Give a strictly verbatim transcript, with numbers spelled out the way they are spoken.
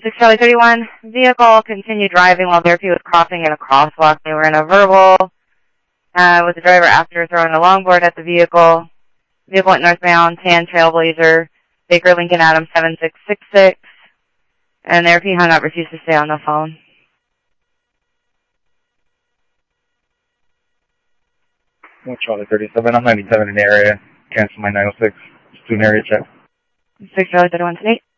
six Charlie thirty-one, vehicle continued driving while therapy was crossing in a crosswalk. They were in a verbal uh, with the driver after throwing a longboard at the vehicle. Vehicle went northbound, tan Trailblazer, Baker Lincoln Adams seven six six six. And therapy hung up, refused to stay on the phone. one Charlie thirty-seven, I'm ninety-seven in the area. Cancel my nine oh six. Just do an area check. six Charlie thirty-one, eight.